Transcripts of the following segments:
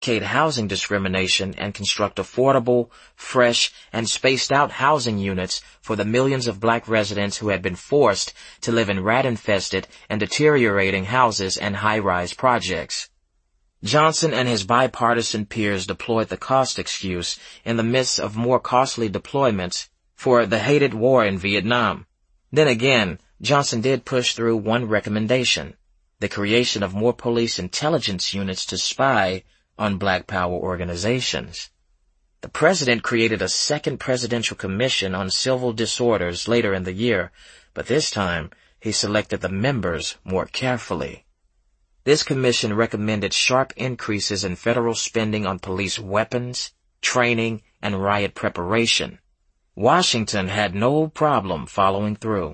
eradicate housing discrimination and construct affordable, fresh, and spaced-out housing units for the millions of black residents who had been forced to live in rat-infested and deteriorating houses and high-rise projects. Johnson and his bipartisan peers deployed the cost excuse in the midst of more costly deployments for the hated war in Vietnam. Then again, Johnson did push through one recommendation: the creation of more police intelligence units to spy on Black Power organizations. The president created a second presidential commission on civil disorders later in the year, but this time he selected the members more carefully. This commission recommended sharp increases in federal spending on police weapons, training, and riot preparation. Washington had no problem following through.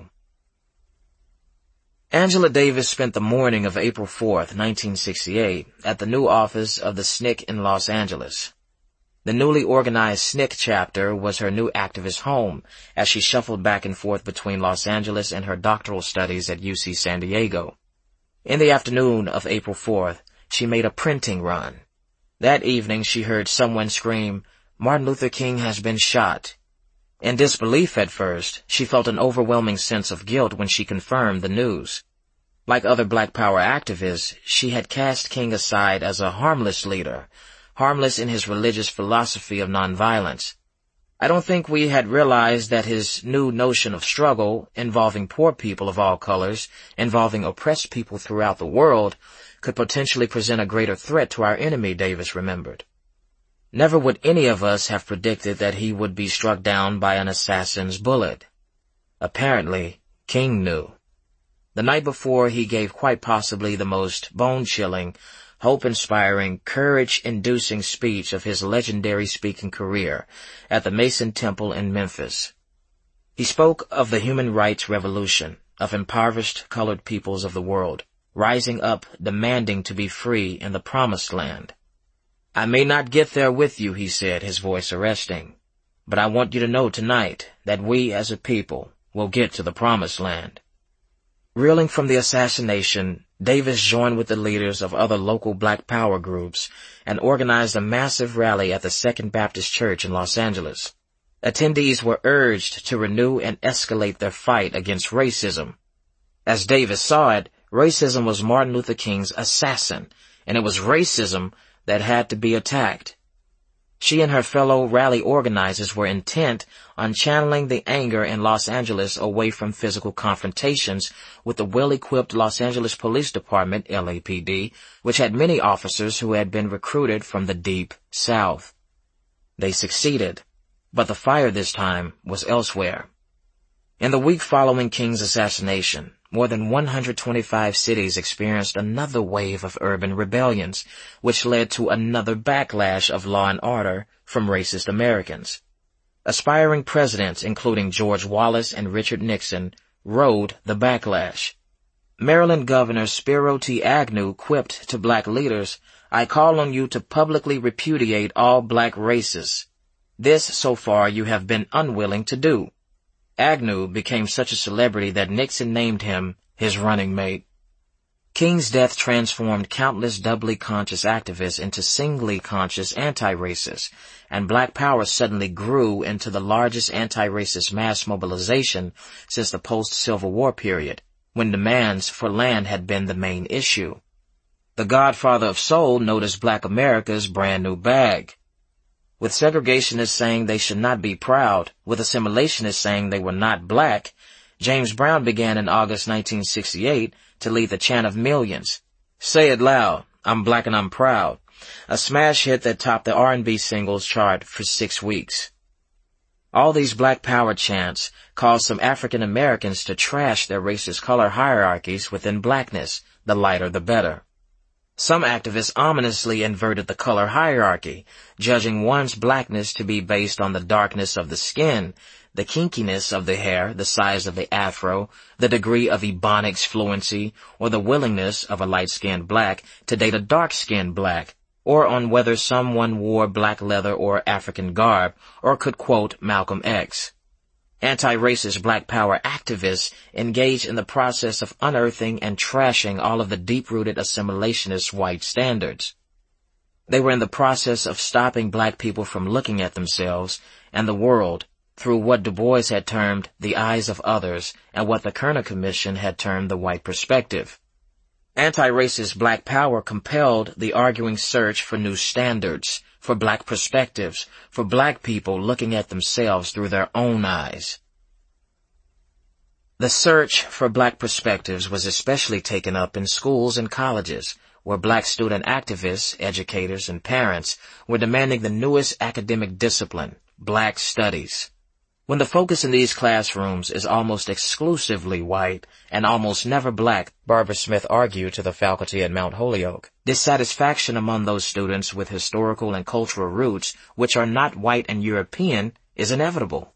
Angela Davis spent the morning of April 4th, 1968, at the new office of the SNCC in Los Angeles. The newly organized SNCC chapter was her new activist home as she shuffled back and forth between Los Angeles and her doctoral studies at UC San Diego. In the afternoon of April 4th, she made a printing run. That evening she heard someone scream, "Martin Luther King has been shot." In disbelief at first, she felt an overwhelming sense of guilt when she confirmed the news. Like other Black Power activists, she had cast King aside as a harmless leader, harmless in his religious philosophy of nonviolence. I don't think we had realized that his new notion of struggle, involving poor people of all colors, involving oppressed people throughout the world, could potentially present a greater threat to our enemy, Davis remembered. Never would any of us have predicted that he would be struck down by an assassin's bullet. Apparently, King knew. The night before, he gave quite possibly the most bone-chilling, hope-inspiring, courage-inducing speech of his legendary speaking career at the Mason Temple in Memphis. He spoke of the human rights revolution, of impoverished colored peoples of the world, rising up, demanding to be free in the Promised Land. "I may not get there with you," he said, his voice arresting, "but I want you to know tonight that we as a people will get to the Promised Land." Reeling from the assassination, Davis joined with the leaders of other local Black Power groups and organized a massive rally at the Second Baptist Church in Los Angeles. Attendees were urged to renew and escalate their fight against racism. As Davis saw it, racism was Martin Luther King's assassin, and it was racism that had to be attacked. She and her fellow rally organizers were intent on channeling the anger in Los Angeles away from physical confrontations with the well-equipped Los Angeles Police Department, LAPD, which had many officers who had been recruited from the Deep South. They succeeded, but the fire this time was elsewhere. In the week following King's assassination, more than 125 cities experienced another wave of urban rebellions, which led to another backlash of law and order from racist Americans. Aspiring presidents, including George Wallace and Richard Nixon, rode the backlash. Maryland Governor Spiro T. Agnew quipped to black leaders, "I call on you to publicly repudiate all black racists. This, so far, you have been unwilling to do." Agnew became such a celebrity that Nixon named him his running mate. King's death transformed countless doubly conscious activists into singly conscious anti-racists, and Black Power suddenly grew into the largest anti-racist mass mobilization since the post-Civil War period, when demands for land had been the main issue. The Godfather of Soul noticed Black America's brand new bag. With segregationists saying they should not be proud, with assimilationists saying they were not black, James Brown began in August 1968 to lead the chant of millions. "Say it loud, I'm black and I'm proud," a smash hit that topped the R&B singles chart for 6 weeks. All these Black Power chants caused some African Americans to trash their racist color hierarchies within blackness, the lighter the better. Some activists ominously inverted the color hierarchy, judging one's blackness to be based on the darkness of the skin, the kinkiness of the hair, the size of the afro, the degree of ebonics fluency, or the willingness of a light-skinned black to date a dark-skinned black, or on whether someone wore black leather or African garb, or could quote Malcolm X. Anti-racist Black Power activists engage in the process of unearthing and trashing all of the deep-rooted assimilationist white standards. They were in the process of stopping black people from looking at themselves and the world through what Du Bois had termed the eyes of others and what the Kerner Commission had termed the white perspective. Anti-racist black power compelled the arguing search for new standards, for black perspectives, for black people looking at themselves through their own eyes. The search for black perspectives was especially taken up in schools and colleges, where black student activists, educators, and parents were demanding the newest academic discipline, black studies. When the focus in these classrooms is almost exclusively white and almost never black, Barbara Smith argued to the faculty at Mount Holyoke, dissatisfaction among those students with historical and cultural roots which are not white and European is inevitable.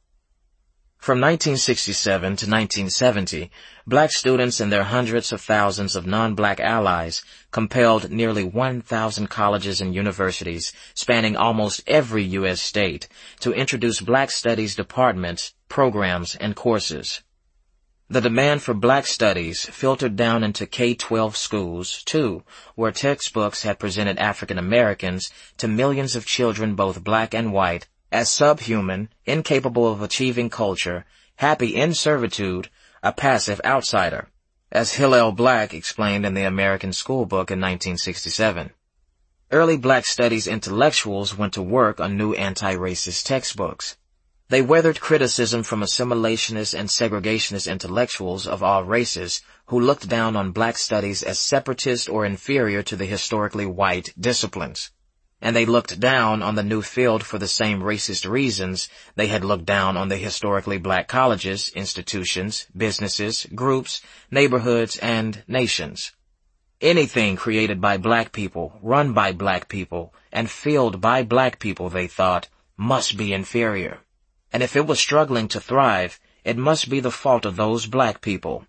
From 1967 to 1970, black students and their hundreds of thousands of non-black allies compelled nearly 1,000 colleges and universities spanning almost every U.S. state to introduce black studies departments, programs, and courses. The demand for black studies filtered down into K-12 schools, too, where textbooks had presented African Americans to millions of children, both black and white, as subhuman, incapable of achieving culture, happy in servitude, a passive outsider, as Hillel Black explained in the American School Book in 1967. Early black studies intellectuals went to work on new anti-racist textbooks. They weathered criticism from assimilationist and segregationist intellectuals of all races who looked down on black studies as separatist or inferior to the historically white disciplines. And they looked down on the new field for the same racist reasons they had looked down on the historically black colleges, institutions, businesses, groups, neighborhoods, and nations. Anything created by black people, run by black people, and filled by black people, they thought, must be inferior. And if it was struggling to thrive, it must be the fault of those black people.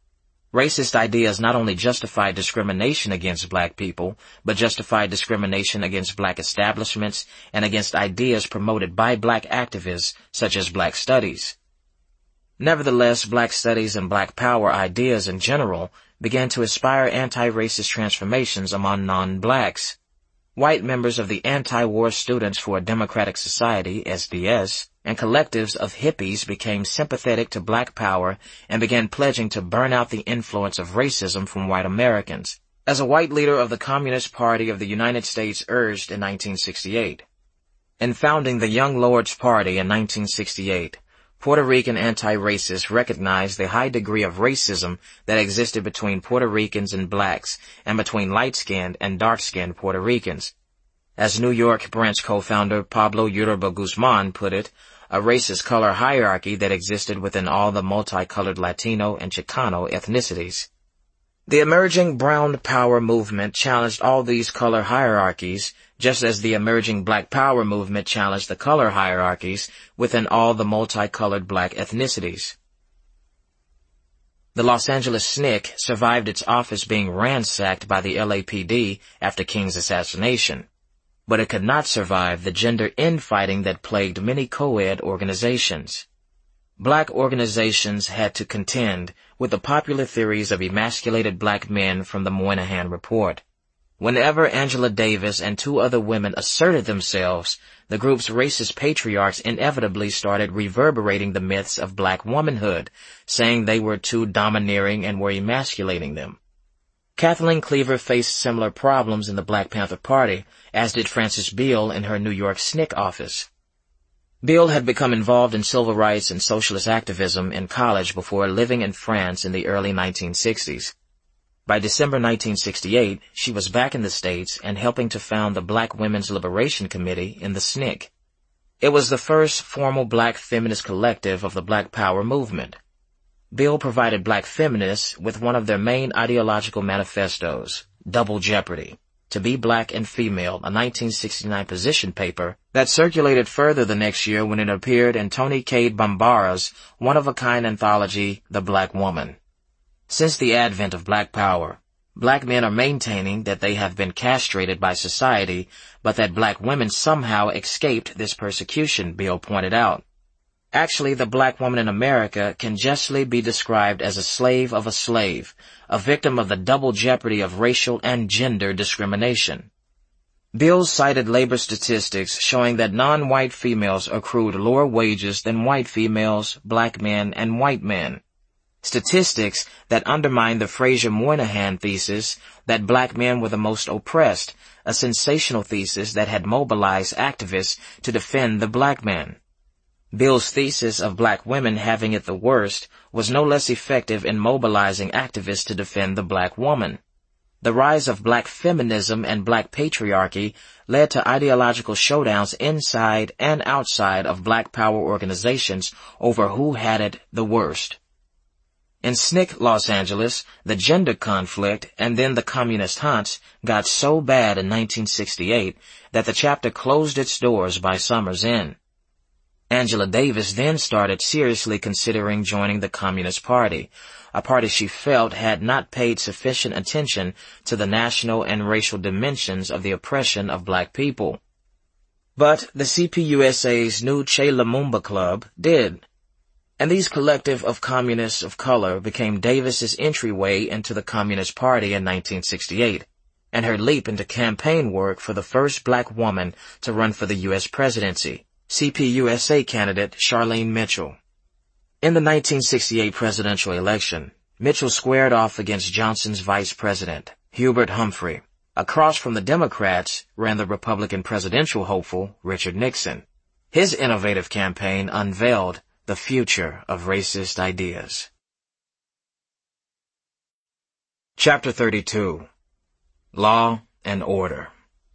Racist ideas not only justified discrimination against black people, but justified discrimination against black establishments and against ideas promoted by black activists such as black studies. Nevertheless, black studies and black power ideas in general began to inspire anti-racist transformations among non-blacks. White members of the Anti-War Students for a Democratic Society, SDS, and collectives of hippies became sympathetic to black power and began pledging to burn out the influence of racism from white Americans, as a white leader of the Communist Party of the United States urged in 1968. In founding the Young Lords Party in 1968, Puerto Rican anti-racists recognized the high degree of racism that existed between Puerto Ricans and blacks and between light-skinned and dark-skinned Puerto Ricans. As New York branch co-founder Pablo Yoruba Guzman put it, a racist color hierarchy that existed within all the multicolored Latino and Chicano ethnicities. The emerging brown power movement challenged all these color hierarchies, just as the emerging black power movement challenged the color hierarchies within all the multicolored black ethnicities. The Los Angeles SNCC survived its office being ransacked by the LAPD after King's assassination, but it could not survive the gender infighting that plagued many co-ed organizations. Black organizations had to contend with the popular theories of emasculated black men from the Moynihan Report. Whenever Angela Davis and two other women asserted themselves, the group's racist patriarchs inevitably started reverberating the myths of black womanhood, saying they were too domineering and were emasculating them. Kathleen Cleaver faced similar problems in the Black Panther Party, as did Frances Beale in her New York SNCC office. Beale had become involved in civil rights and socialist activism in college before living in France in the early 1960s. By December 1968, she was back in the States and helping to found the Black Women's Liberation Committee in the SNCC. It was the first formal black feminist collective of the Black Power movement. Beale provided black feminists with one of their main ideological manifestos, Double Jeopardy, To Be Black and Female, a 1969 position paper that circulated further the next year when it appeared in Toni Cade Bambara's one-of-a-kind anthology, The Black Woman. Since the advent of black power, black men are maintaining that they have been castrated by society, but that black women somehow escaped this persecution, Beale pointed out. Actually, the black woman in America can justly be described as a slave of a slave, a victim of the double jeopardy of racial and gender discrimination. Bills cited labor statistics showing that non-white females accrued lower wages than white females, black men, and white men. Statistics that undermined the Fraser Moynihan thesis that black men were the most oppressed, a sensational thesis that had mobilized activists to defend the black men. Bill's thesis of black women having it the worst was no less effective in mobilizing activists to defend the black woman. The rise of black feminism and black patriarchy led to ideological showdowns inside and outside of black power organizations over who had it the worst. In SNCC Los Angeles, the gender conflict and then the communist hunts got so bad in 1968 that the chapter closed its doors by summer's end. Angela Davis then started seriously considering joining the Communist Party, a party she felt had not paid sufficient attention to the national and racial dimensions of the oppression of black people. But the CPUSA's new Che Lumumba Club did. And these collective of communists of color became Davis's entryway into the Communist Party in 1968, and her leap into campaign work for the first black woman to run for the U.S. presidency, CPUSA candidate Charlene Mitchell. In the 1968 presidential election, Mitchell squared off against Johnson's vice president, Hubert Humphrey. Across from the Democrats ran the Republican presidential hopeful, Richard Nixon. His innovative campaign unveiled the future of racist ideas. Chapter 32. Law and Order.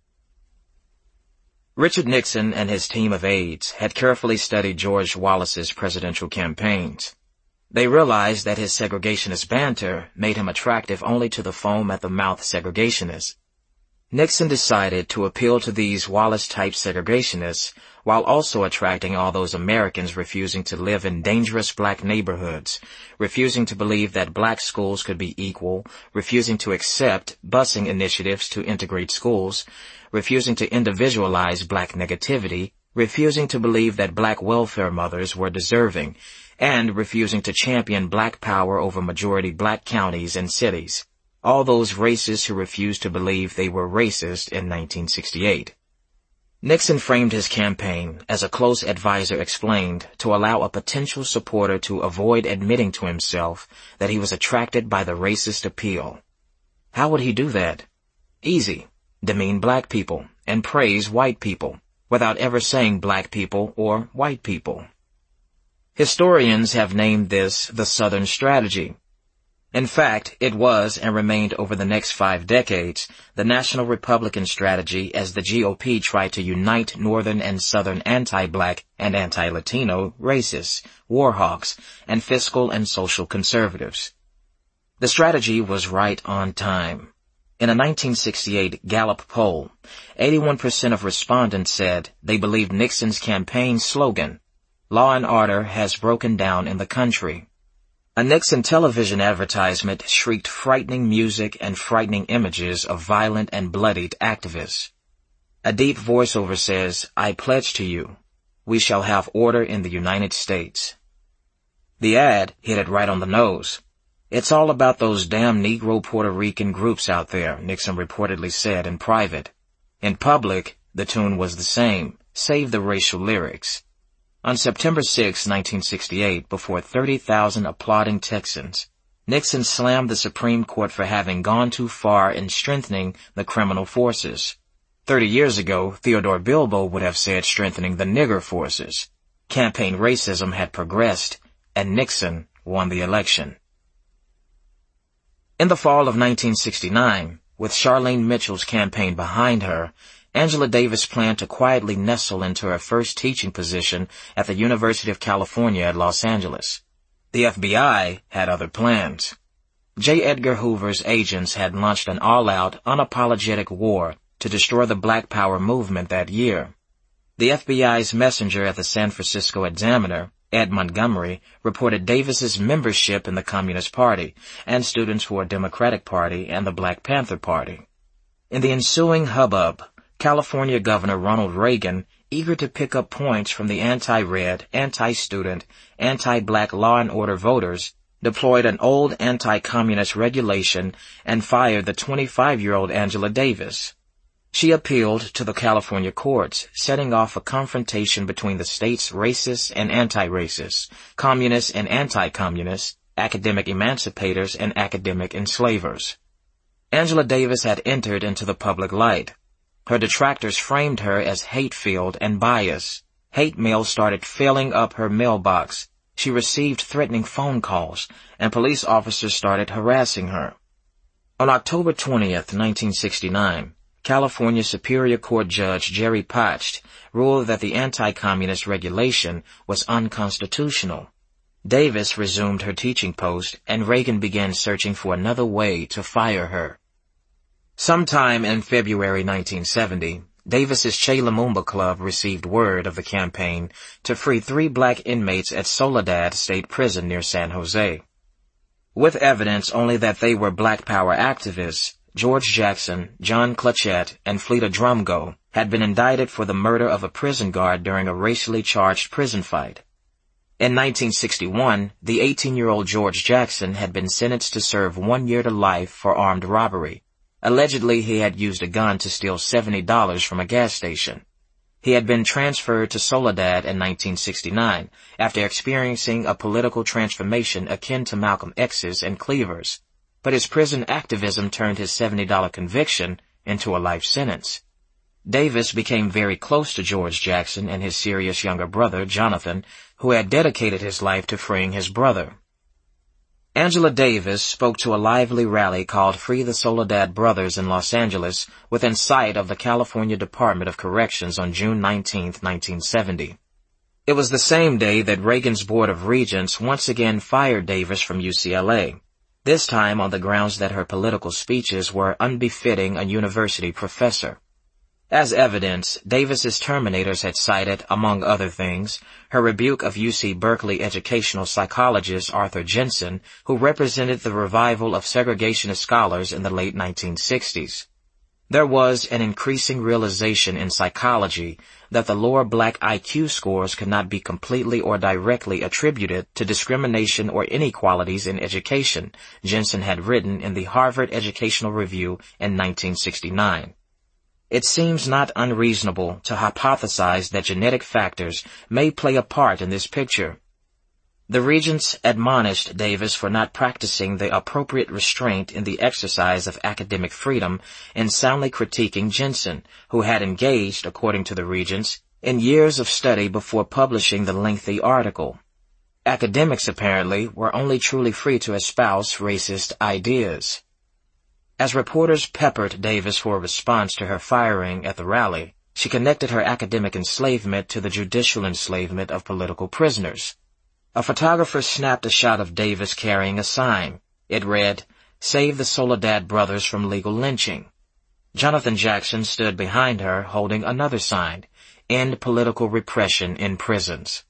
Richard Nixon and his team of aides had carefully studied George Wallace's presidential campaigns. They realized that his segregationist banter made him attractive only to the foam-at-the-mouth segregationists. Nixon decided to appeal to these Wallace-type segregationists while also attracting all those Americans refusing to live in dangerous black neighborhoods, refusing to believe that black schools could be equal, refusing to accept busing initiatives to integrate schools, refusing to individualize black negativity, refusing to believe that black welfare mothers were deserving, and refusing to champion black power over majority black counties and cities. All those racists who refused to believe they were racist in 1968. Nixon framed his campaign, as a close advisor explained, to allow a potential supporter to avoid admitting to himself that he was attracted by the racist appeal. How would he do that? Easy. Demean black people and praise white people, without ever saying black people or white people. Historians have named this the Southern Strategy. In fact, it was and remained over the next 5 decades the National Republican strategy as the GOP tried to unite Northern and Southern anti-black and anti-Latino racists, warhawks, and fiscal and social conservatives. The strategy was right on time. In a 1968 Gallup poll, 81% of respondents said they believed Nixon's campaign slogan, "Law and order has broken down in the country." A Nixon television advertisement shrieked frightening music and frightening images of violent and bloodied activists. A deep voiceover says, "I pledge to you, we shall have order in the United States." The ad hit it right on the nose. "It's all about those damn Negro Puerto Rican groups out there," Nixon reportedly said in private. In public, the tune was the same, save the racial lyrics. On September 6, 1968, before 30,000 applauding Texans, Nixon slammed the Supreme Court for having gone too far in strengthening the criminal forces. 30 years ago, Theodore Bilbo would have said strengthening the nigger forces. Campaign racism had progressed, and Nixon won the election. In the fall of 1969, with Charlene Mitchell's campaign behind her, Angela Davis planned to quietly nestle into her first teaching position at the University of California at Los Angeles. The FBI had other plans. J. Edgar Hoover's agents had launched an all-out, unapologetic war to destroy the Black Power movement that year. The FBI's messenger at the San Francisco Examiner, Ed Montgomery, reported Davis's membership in the Communist Party and students for the Democratic Party and the Black Panther Party. In the ensuing hubbub, California Governor Ronald Reagan, eager to pick up points from the anti-red, anti-student, anti-black law and order voters, deployed an old anti-communist regulation and fired the 25-year-old Angela Davis. She appealed to the California courts, setting off a confrontation between the state's racists and anti-racists, communists and anti-communists, academic emancipators and academic enslavers. Angela Davis had entered into the public light. Her detractors framed her as hate-filled and biased. Hate mail started filling up her mailbox. She received threatening phone calls, and police officers started harassing her. On October 20th, 1969, California Superior Court Judge Jerry Potch ruled that the anti-communist regulation was unconstitutional. Davis resumed her teaching post, and Reagan began searching for another way to fire her. Sometime in February 1970, Davis's Che Lumumba Club received word of the campaign to free 3 black inmates at Soledad State Prison near San Jose. With evidence only that they were Black Power activists, George Jackson, John Clutchette, and Fleta Drumgo had been indicted for the murder of a prison guard during a racially charged prison fight. In 1961, the 18-year-old George Jackson had been sentenced to serve 1 year to life for armed robbery. Allegedly, he had used a gun to steal $70 from a gas station. He had been transferred to Soledad in 1969 after experiencing a political transformation akin to Malcolm X's and Cleaver's, but his prison activism turned his $70 conviction into a life sentence. Davis became very close to George Jackson and his serious younger brother, Jonathan, who had dedicated his life to freeing his brother. Angela Davis spoke to a lively rally called Free the Soledad Brothers in Los Angeles within sight of the California Department of Corrections on June 19, 1970. It was the same day that Reagan's Board of Regents once again fired Davis from UCLA, this time on the grounds that her political speeches were unbefitting a university professor. As evidence, Davis's terminators had cited, among other things, her rebuke of UC Berkeley educational psychologist Arthur Jensen, who represented the revival of segregationist scholars in the late 1960s. There was an increasing realization in psychology that the lower black IQ scores could not be completely or directly attributed to discrimination or inequalities in education, Jensen had written in the Harvard Educational Review in 1969. It seems not unreasonable to hypothesize that genetic factors may play a part in this picture. The regents admonished Davis for not practicing the appropriate restraint in the exercise of academic freedom and soundly critiquing Jensen, who had engaged, according to the regents, in years of study before publishing the lengthy article. Academics, apparently, were only truly free to espouse racist ideas. As reporters peppered Davis for a response to her firing at the rally, she connected her academic enslavement to the judicial enslavement of political prisoners. A photographer snapped a shot of Davis carrying a sign. It read, "Save the Soledad Brothers from legal lynching." Jonathan Jackson stood behind her holding another sign, "End political repression in prisons."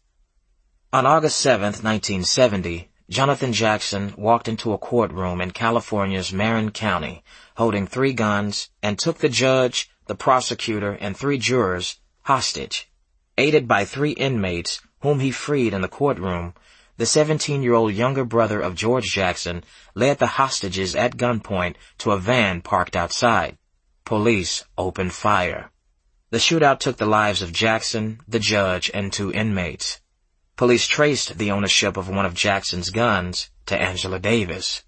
On August 7, 1970, Jonathan Jackson walked into a courtroom in California's Marin County, holding 3 guns, and took the judge, the prosecutor, and 3 jurors hostage. Aided by 3 inmates, whom he freed in the courtroom, the 17-year-old younger brother of George Jackson led the hostages at gunpoint to a van parked outside. Police opened fire. The shootout took the lives of Jackson, the judge, and 2 inmates. Police traced the ownership of one of Jackson's guns to Angela Davis.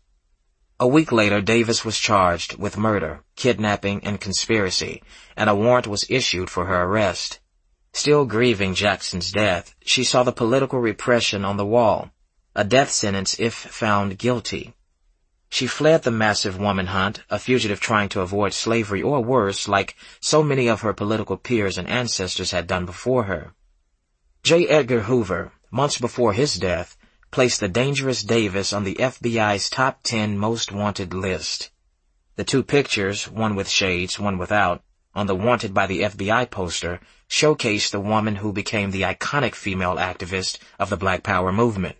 A week later, Davis was charged with murder, kidnapping, and conspiracy, and a warrant was issued for her arrest. Still grieving Jackson's death, she saw the political repression on the wall, a death sentence if found guilty. She fled the massive woman hunt, a fugitive trying to avoid slavery or worse, like so many of her political peers and ancestors had done before her. J. Edgar Hoover, months before his death, placed the dangerous Davis on the FBI's top 10 most wanted list. The 2 pictures, one with shades, one without, on the wanted by the FBI poster, showcased the woman who became the iconic female activist of the Black Power movement.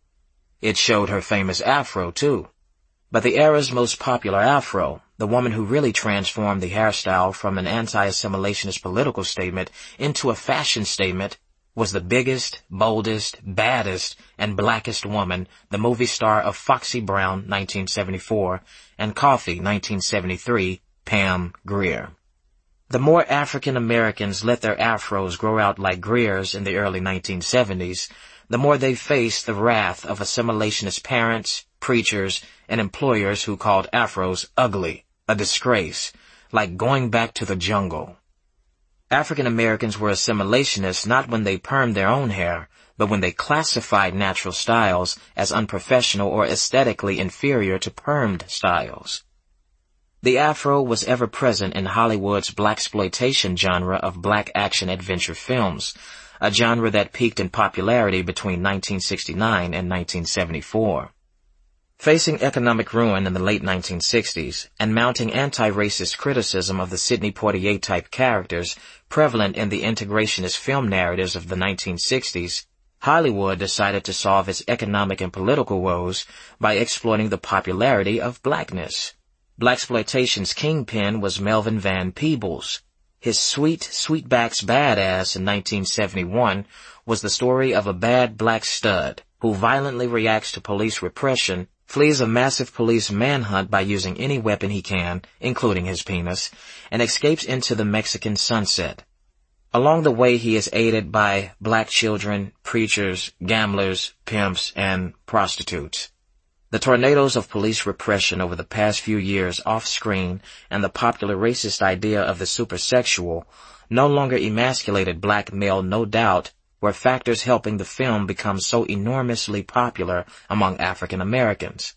It showed her famous afro, too. But the era's most popular afro, the woman who really transformed the hairstyle from an anti-assimilationist political statement into a fashion statement, was the biggest, boldest, baddest, and blackest woman, the movie star of Foxy Brown, 1974, and Coffee, 1973, Pam Grier. The more African Americans let their afros grow out like Greer's in the early 1970s, the more they faced the wrath of assimilationist parents, preachers, and employers who called afros ugly, a disgrace, like going back to the jungle. African Americans were assimilationists not when they permed their own hair, but when they classified natural styles as unprofessional or aesthetically inferior to permed styles. The afro was ever present in Hollywood's blaxploitation genre of black action-adventure films, a genre that peaked in popularity between 1969 and 1974. Facing economic ruin in the late 1960s and mounting anti-racist criticism of the Sidney Poitier-type characters prevalent in the integrationist film narratives of the 1960s, Hollywood decided to solve its economic and political woes by exploiting the popularity of blackness. Blaxploitation's kingpin was Melvin Van Peebles. His Sweetback's Badass in 1971 was the story of a bad black stud who violently reacts to police repression, flees a massive police manhunt by using any weapon he can, including his penis, and escapes into the Mexican sunset. Along the way, he is aided by black children, preachers, gamblers, pimps, and prostitutes. The tornadoes of police repression over the past few years off-screen and the popular racist idea of the supersexual, no longer emasculated black male, no doubt, were factors helping the film become so enormously popular among African Americans.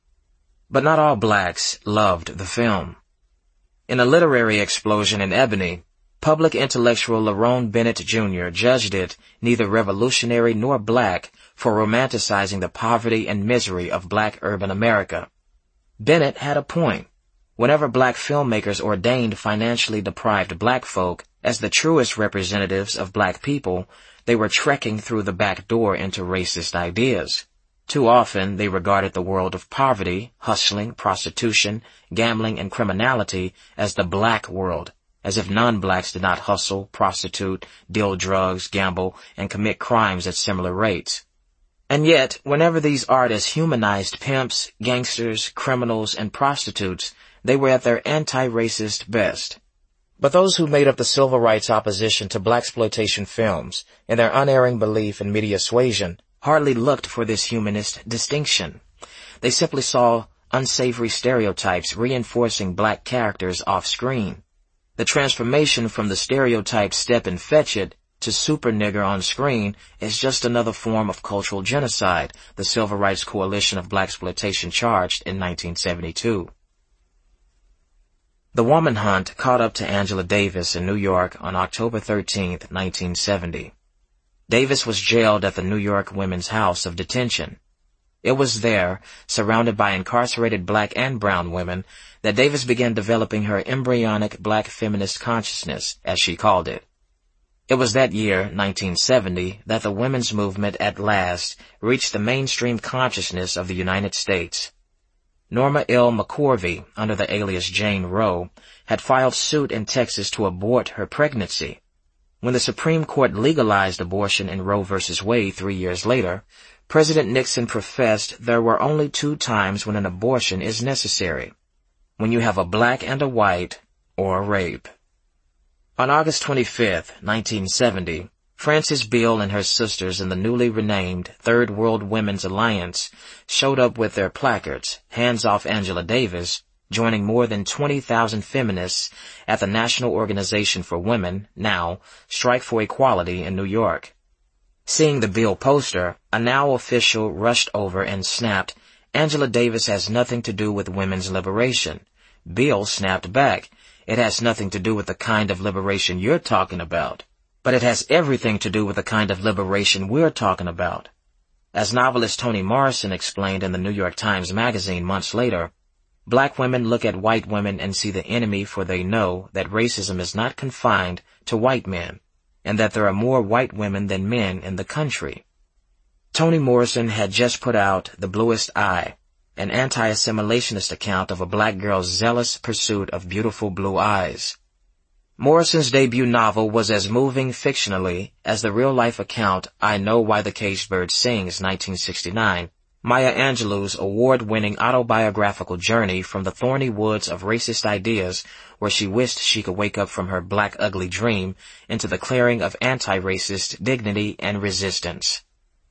But not all blacks loved the film. In a literary explosion in Ebony, public intellectual Lerone Bennett Jr. judged it neither revolutionary nor black for romanticizing the poverty and misery of black urban America. Bennett had a point. Whenever black filmmakers ordained financially deprived black folk as the truest representatives of black people, they were trekking through the back door into racist ideas. Too often, they regarded the world of poverty, hustling, prostitution, gambling, and criminality as the black world, as if non-blacks did not hustle, prostitute, deal drugs, gamble, and commit crimes at similar rates. And yet, whenever these artists humanized pimps, gangsters, criminals, and prostitutes, they were at their anti-racist best. But those who made up the civil rights opposition to blaxploitation films, in their unerring belief in media suasion, hardly looked for this humanist distinction. They simply saw unsavory stereotypes reinforcing black characters off-screen. The transformation from the stereotype step and fetch it to super nigger on screen is just another form of cultural genocide, the Civil Rights Coalition of Blaxploitation charged in 1972. The Woman Hunt caught up to Angela Davis in New York on October 13, 1970. Davis was jailed at the New York Women's House of Detention. It was there, surrounded by incarcerated black and brown women, that Davis began developing her embryonic black feminist consciousness, as she called it. It was that year, 1970, that the women's movement at last reached the mainstream consciousness of the United States. Norma L. McCorvey, under the alias Jane Roe, had filed suit in Texas to abort her pregnancy. When the Supreme Court legalized abortion in Roe v. Wade 3 years later, President Nixon professed there were only 2 times when an abortion is necessary: when you have a black and a white, or rape. On August 25, 1970, Frances Beale and her sisters in the newly renamed Third World Women's Alliance showed up with their placards, "Hands Off Angela Davis," joining more than 20,000 feminists at the National Organization for Women, NOW, Strike for Equality in New York. Seeing the Beale poster, a NOW official rushed over and snapped, "Angela Davis has nothing to do with women's liberation." Beale snapped back, "It has nothing to do with the kind of liberation you're talking about. But it has everything to do with the kind of liberation we're talking about." As novelist Toni Morrison explained in the New York Times Magazine months later, black women look at white women and see the enemy, for they know that racism is not confined to white men, and that there are more white women than men in the country. Toni Morrison had just put out The Bluest Eye, an anti-assimilationist account of a black girl's zealous pursuit of beautiful blue eyes. Morrison's debut novel was as moving fictionally as the real-life account I Know Why the Caged Bird Sings, 1969, Maya Angelou's award-winning autobiographical journey from the thorny woods of racist ideas where she wished she could wake up from her black ugly dream into the clearing of anti-racist dignity and resistance.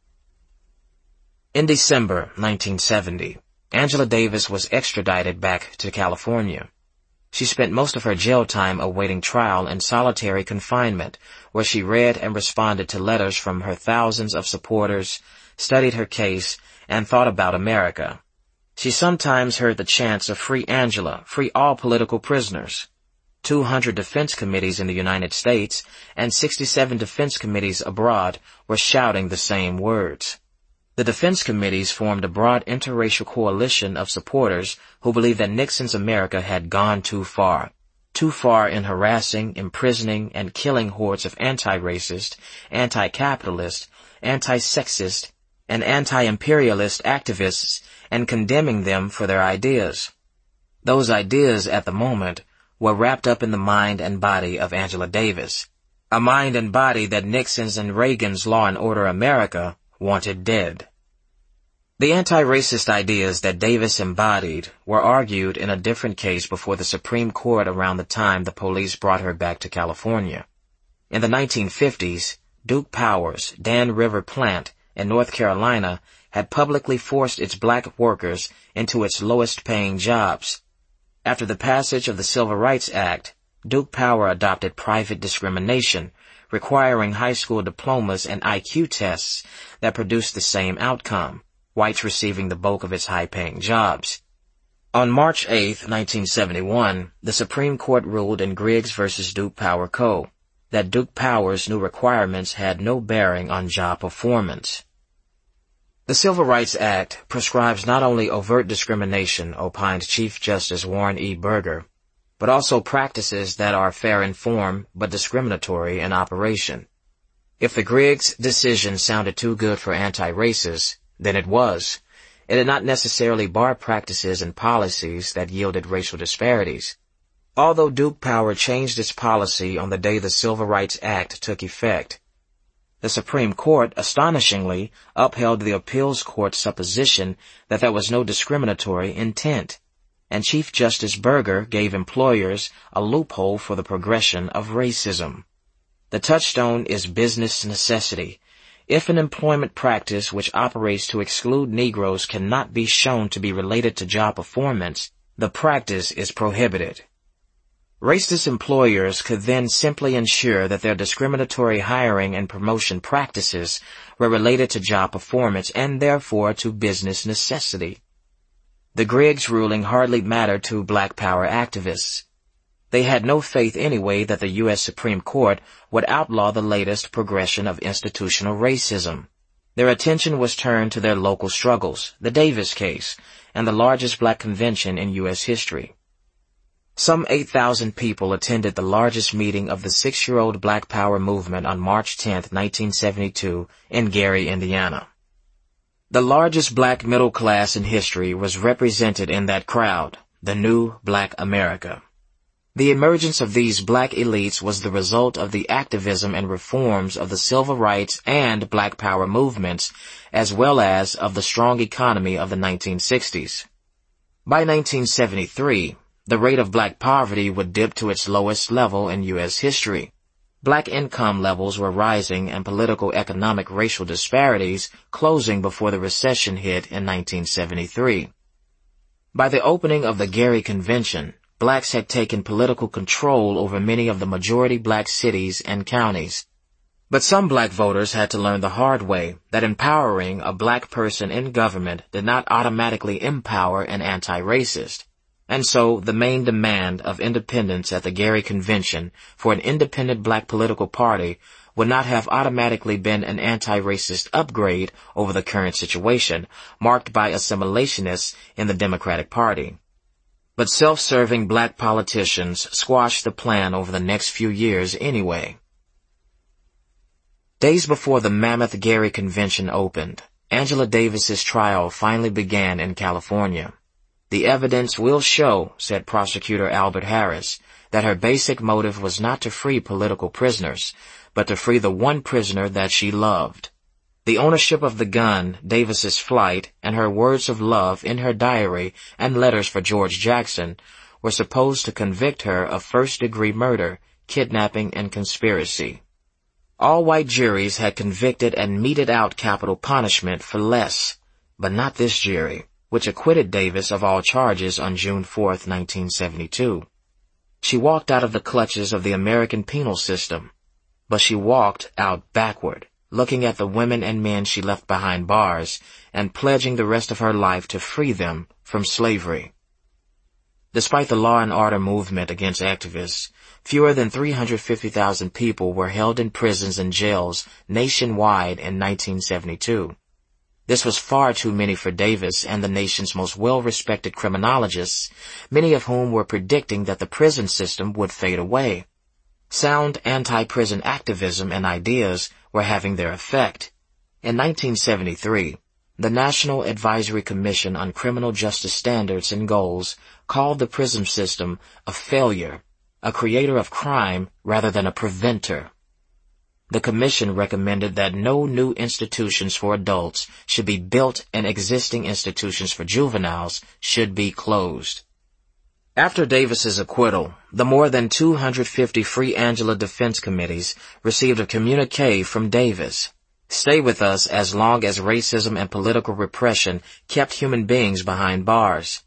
In December 1970, Angela Davis was extradited back to California. She spent most of her jail time awaiting trial in solitary confinement, where she read and responded to letters from her thousands of supporters, studied her case, and thought about America. She sometimes heard the chants of "Free Angela, free all political prisoners." 200 defense committees in the United States and 67 defense committees abroad were shouting the same words. The defense committees formed a broad interracial coalition of supporters who believed that Nixon's America had gone too far in harassing, imprisoning, and killing hordes of anti-racist, anti-capitalist, anti-sexist, and anti-imperialist activists and condemning them for their ideas. Those ideas, at the moment, were wrapped up in the mind and body of Angela Davis, a mind and body that Nixon's and Reagan's Law and Order America wanted dead. The anti-racist ideas that Davis embodied were argued in a different case before the Supreme Court around the time the police brought her back to California. In the 1950s, Duke Powers, Dan River Plant, in North Carolina had publicly forced its black workers into its lowest-paying jobs. After the passage of the Civil Rights Act, Duke Power adopted private discrimination, requiring high school diplomas and IQ tests that produced the same outcome, whites receiving the bulk of its high-paying jobs. On March 8, 1971, the Supreme Court ruled in Griggs v. Duke Power Co. that Duke Power's new requirements had no bearing on job performance. The Civil Rights Act prescribes not only overt discrimination, opined Chief Justice Warren E. Burger, but also practices that are fair in form but discriminatory in operation. If the Griggs decision sounded too good for anti-racists, then it was. It did not necessarily bar practices and policies that yielded racial disparities. Although Duke Power changed its policy on the day the Civil Rights Act took effect, the Supreme Court, astonishingly, upheld the appeals court's supposition that there was no discriminatory intent, and Chief Justice Burger gave employers a loophole for the progression of racism. The touchstone is business necessity. If an employment practice which operates to exclude Negroes cannot be shown to be related to job performance, the practice is prohibited. Racist employers could then simply ensure that their discriminatory hiring and promotion practices were related to job performance and therefore to business necessity. The Griggs ruling hardly mattered to Black Power activists. They had no faith anyway that the U.S. Supreme Court would outlaw the latest progression of institutional racism. Their attention was turned to their local struggles, the Davis case, and the largest black convention in U.S. history. Some 8,000 people attended the largest meeting of the 6-year-old Black Power movement on March 10, 1972, in Gary, Indiana. The largest black middle class in history was represented in that crowd, the new Black America. The emergence of these black elites was the result of the activism and reforms of the civil rights and Black Power movements, as well as of the strong economy of the 1960s. By 1973, the rate of black poverty would dip to its lowest level in U.S. history. Black income levels were rising and political, economic, racial disparities closing before the recession hit in 1973. By the opening of the Gary Convention, blacks had taken political control over many of the majority black cities and counties. But some black voters had to learn the hard way that empowering a black person in government did not automatically empower an anti-racist. And so the main demand of independence at the Gary Convention for an independent black political party would not have automatically been an anti-racist upgrade over the current situation, marked by assimilationists in the Democratic Party. But self-serving black politicians squashed the plan over the next few years anyway. Days before the mammoth Gary Convention opened, Angela Davis's trial finally began in California. The evidence will show, said prosecutor Albert Harris, that her basic motive was not to free political prisoners, but to free the one prisoner that she loved. The ownership of the gun, Davis's flight, and her words of love in her diary and letters for George Jackson were supposed to convict her of first-degree murder, kidnapping, and conspiracy. All white juries had convicted and meted out capital punishment for less, but not this jury, which acquitted Davis of all charges on June 4, 1972. She walked out of the clutches of the American penal system, but she walked out backward, looking at the women and men she left behind bars and pledging the rest of her life to free them from slavery. Despite the law and order movement against activists, fewer than 350,000 people were held in prisons and jails nationwide in 1972. This was far too many for Davis and the nation's most well-respected criminologists, many of whom were predicting that the prison system would fade away. Sound anti-prison activism and ideas were having their effect. In 1973, the National Advisory Commission on Criminal Justice Standards and Goals called the prison system a failure, a creator of crime rather than a preventer. The commission recommended that no new institutions for adults should be built and existing institutions for juveniles should be closed. After Davis's acquittal, the more than 250 Free Angela defense committees received a communique from Davis. Stay with us as long as racism and political repression kept human beings behind bars.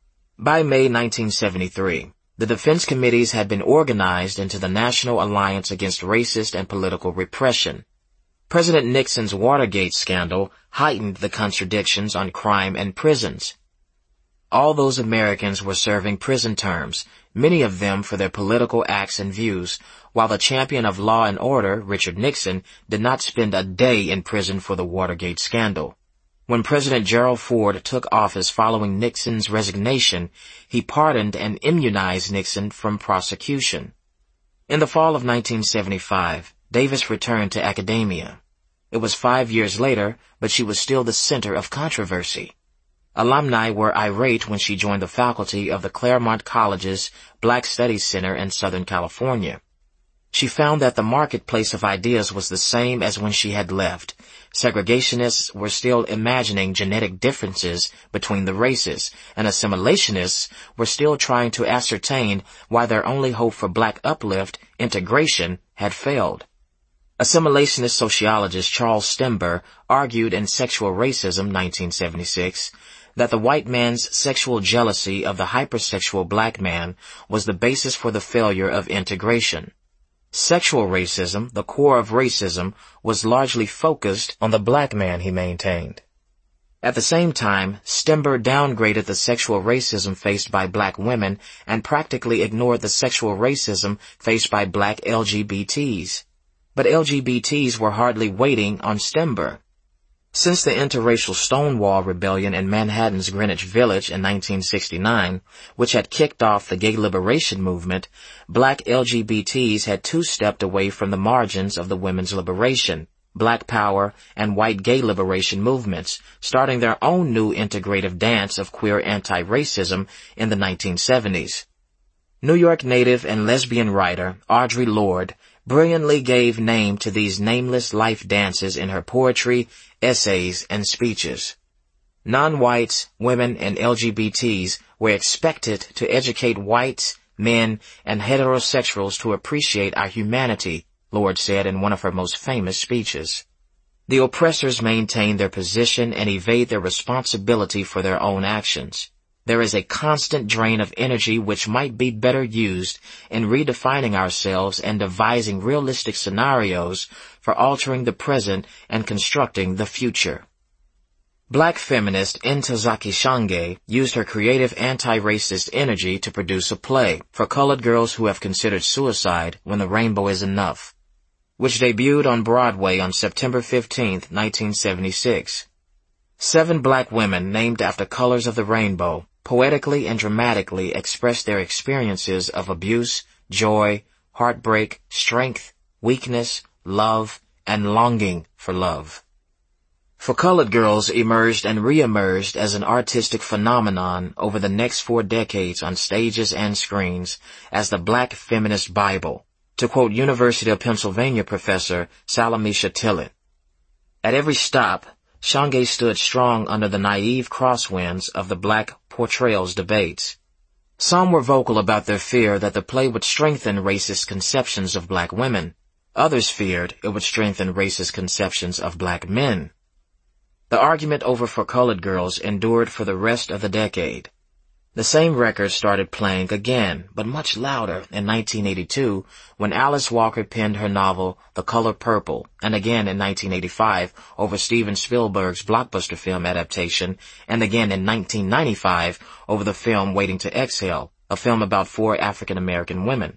By May 1973, the defense committees had been organized into the National Alliance Against Racist and Political Repression. President Nixon's Watergate scandal heightened the contradictions on crime and prisons. All those Americans were serving prison terms, many of them for their political acts and views, while the champion of law and order, Richard Nixon, did not spend a day in prison for the Watergate scandal. When President Gerald Ford took office following Nixon's resignation, he pardoned and immunized Nixon from prosecution. In the fall of 1975, Davis returned to academia. It was 5 years later, but she was still the center of controversy. Alumni were irate when she joined the faculty of the Claremont College's Black Studies Center in Southern California. She found that the marketplace of ideas was the same as when she had left. Segregationists were still imagining genetic differences between the races, and assimilationists were still trying to ascertain why their only hope for black uplift, integration, had failed. Assimilationist sociologist Charles Stember argued in Sexual Racism, 1976, that the white man's sexual jealousy of the hypersexual black man was the basis for the failure of integration. Sexual racism, the core of racism, was largely focused on the black man, he maintained. At the same time, Stember downgraded the sexual racism faced by black women and practically ignored the sexual racism faced by black LGBTs. But LGBTs were hardly waiting on Stember. Since the interracial Stonewall Rebellion in Manhattan's Greenwich Village in 1969, which had kicked off the gay liberation movement, black LGBTs had two-stepped away from the margins of the women's liberation, black power, and white gay liberation movements, starting their own new integrative dance of queer anti-racism in the 1970s. New York native and lesbian writer Audre Lorde brilliantly gave name to these nameless life dances in her poetry, essays, and speeches. Non-whites, women, and LGBTs were expected to educate whites, men, and heterosexuals to appreciate our humanity, Lorde said in one of her most famous speeches. The oppressors maintain their position and evade their responsibility for their own actions. There is a constant drain of energy which might be better used in redefining ourselves and devising realistic scenarios for altering the present and constructing the future. Black feminist Ntozake Shange used her creative anti-racist energy to produce a play for colored girls who have considered suicide when the rainbow is enough, which debuted on Broadway on September 15, 1976. 7 black women named after colors of the rainbow poetically and dramatically expressed their experiences of abuse, joy, heartbreak, strength, weakness, love, and longing for love. For Colored Girls emerged and re-emerged as an artistic phenomenon over the next 4 decades on stages and screens as the Black Feminist Bible, to quote University of Pennsylvania professor Salamisha Tillett. At every stop, Shange stood strong under the naive crosswinds of the black portrayals debates. Some were vocal about their fear that the play would strengthen racist conceptions of black women. Others feared it would strengthen racist conceptions of black men. The argument over For Colored Girls endured for the rest of the decade. The same record started playing again, but much louder, in 1982 when Alice Walker penned her novel The Color Purple, and again in 1985 over Steven Spielberg's blockbuster film adaptation, and again in 1995 over the film Waiting to Exhale, a film about 4 African American women.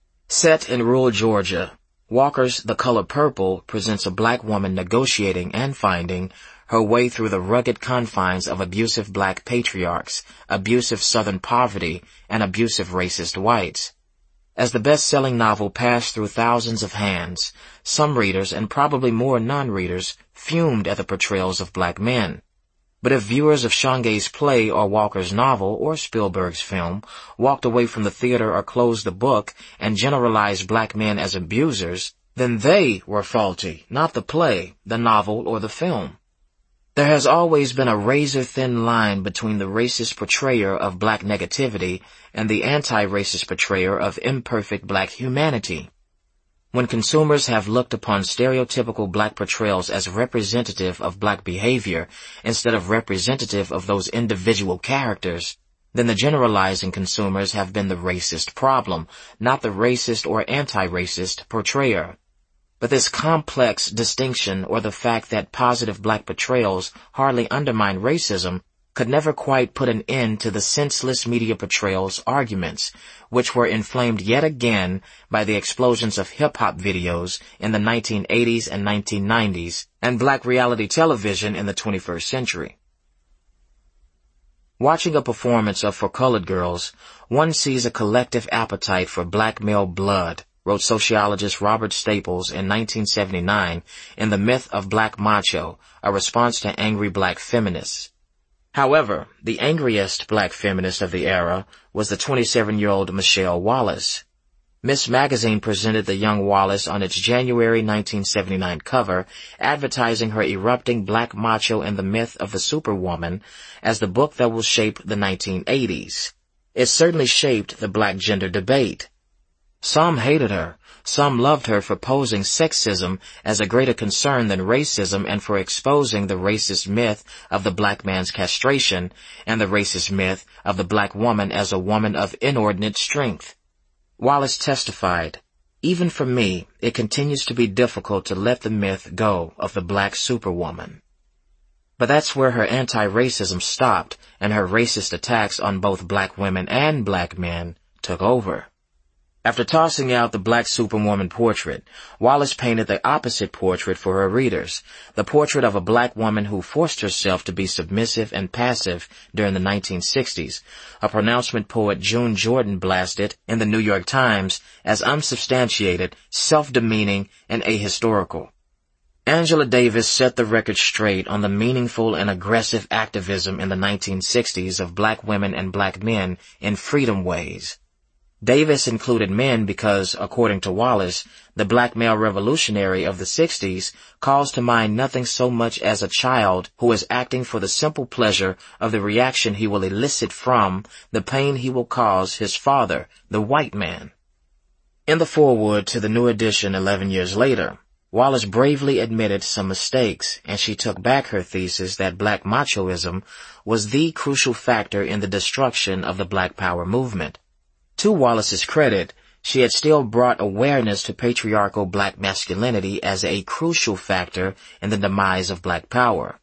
Set in rural Georgia, Walker's The Color Purple presents a black woman negotiating and finding her way through the rugged confines of abusive black patriarchs, abusive Southern poverty, and abusive racist whites. As the best-selling novel passed through thousands of hands, some readers, and probably more non-readers, fumed at the portrayals of black men. But if viewers of Shange's play or Walker's novel or Spielberg's film walked away from the theater or closed the book and generalized black men as abusers, then they were faulty, not the play, the novel, or the film. There has always been a razor-thin line between the racist portrayer of black negativity and the anti-racist portrayer of imperfect black humanity. When consumers have looked upon stereotypical black portrayals as representative of black behavior instead of representative of those individual characters, then the generalizing consumers have been the racist problem, not the racist or anti-racist portrayer. But this complex distinction, or the fact that positive black portrayals hardly undermine racism, could never quite put an end to the senseless media portrayals arguments, which were inflamed yet again by the explosions of hip-hop videos in the 1980s and 1990s and black reality television in the 21st century. Watching a performance of For Colored Girls, one sees a collective appetite for black male blood, wrote sociologist Robert Staples in 1979 in The Myth of Black Macho, a response to angry black feminists. However, the angriest black feminist of the era was the 27-year-old Michelle Wallace. Miss Magazine presented the young Wallace on its January 1979 cover, advertising her erupting black macho and the myth of the superwoman as the book that will shape the 1980s. It certainly shaped the black gender debate. Some hated her, some loved her for posing sexism as a greater concern than racism and for exposing the racist myth of the black man's castration and the racist myth of the black woman as a woman of inordinate strength. Wallace testified, "Even for me, it continues to be difficult to let the myth go of the black superwoman." But that's where her anti-racism stopped and her racist attacks on both black women and black men took over. After tossing out the black superwoman portrait, Wallace painted the opposite portrait for her readers, the portrait of a black woman who forced herself to be submissive and passive during the 1960s, a pronouncement poet June Jordan blasted in the New York Times as unsubstantiated, self-demeaning, and ahistorical. Angela Davis set the record straight on the meaningful and aggressive activism in the 1960s of black women and black men in freedom ways. Davis included men because, according to Wallace, the black male revolutionary of the 60s calls to mind nothing so much as a child who is acting for the simple pleasure of the reaction he will elicit from the pain he will cause his father, the white man. In the foreword to the new edition 11 years later, Wallace bravely admitted some mistakes, and she took back her thesis that black machoism was the crucial factor in the destruction of the Black Power movement. To Wallace's credit, she had still brought awareness to patriarchal black masculinity as a crucial factor in the demise of black power.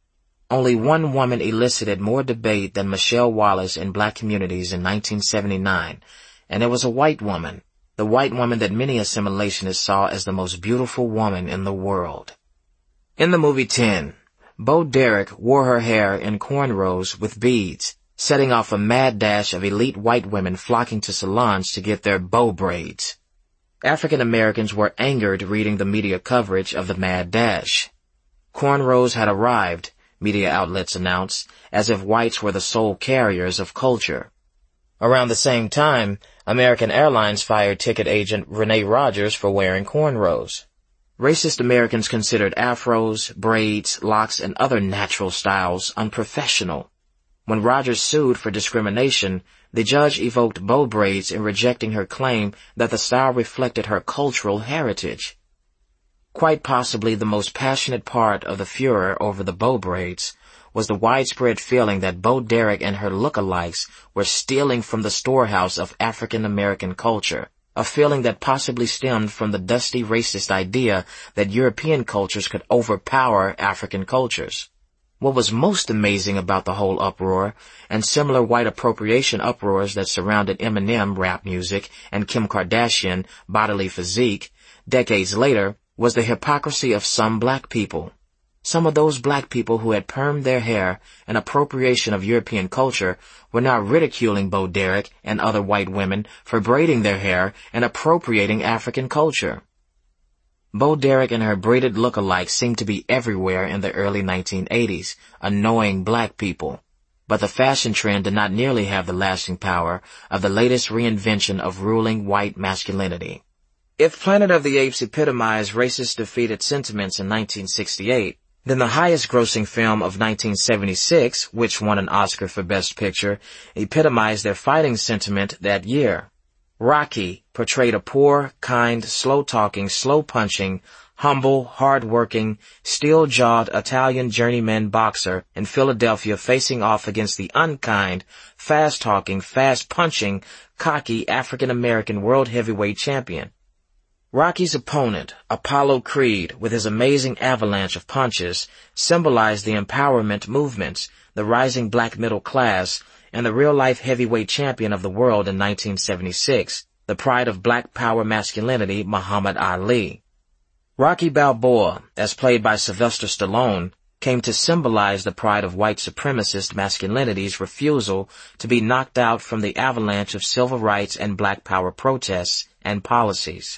Only one woman elicited more debate than Michelle Wallace in black communities in 1979, and it was a white woman, the white woman that many assimilationists saw as the most beautiful woman in the world. In the movie 10, Bo Derek wore her hair in cornrows with beads, setting off a mad dash of elite white women flocking to salons to get their bow braids. African Americans were angered reading the media coverage of the mad dash. Cornrows had arrived, media outlets announced, as if whites were the sole carriers of culture. Around the same time, American Airlines fired ticket agent Renee Rogers for wearing cornrows. Racist Americans considered afros, braids, locks, and other natural styles unprofessional. When Rogers sued for discrimination, the judge evoked bow braids in rejecting her claim that the style reflected her cultural heritage. Quite possibly the most passionate part of the furor over the bow braids was the widespread feeling that Bo Derek and her lookalikes were stealing from the storehouse of African American culture, a feeling that possibly stemmed from the dusty racist idea that European cultures could overpower African cultures. What was most amazing about the whole uproar, and similar white appropriation uproars that surrounded Eminem rap music and Kim Kardashian bodily physique, decades later, was the hypocrisy of some black people. Some of those black people who had permed their hair in appropriation of European culture were now ridiculing Bo Derek and other white women for braiding their hair and appropriating African culture. Bo Derek and her braided lookalikes seemed to be everywhere in the early 1980s, annoying black people. But the fashion trend did not nearly have the lasting power of the latest reinvention of ruling white masculinity. If Planet of the Apes epitomized racist defeated sentiments in 1968, then the highest-grossing film of 1976, which won an Oscar for Best Picture, epitomized their fighting sentiment that year. Rocky portrayed a poor, kind, slow-talking, slow-punching, humble, hard-working, steel-jawed Italian journeyman boxer in Philadelphia facing off against the unkind, fast-talking, fast-punching, cocky African-American world heavyweight champion. Rocky's opponent, Apollo Creed, with his amazing avalanche of punches, symbolized the empowerment movements, the rising black middle class, and the real-life heavyweight champion of the world in 1976, the pride of black power masculinity, Muhammad Ali. Rocky Balboa, as played by Sylvester Stallone, came to symbolize the pride of white supremacist masculinity's refusal to be knocked out from the avalanche of civil rights and black power protests and policies.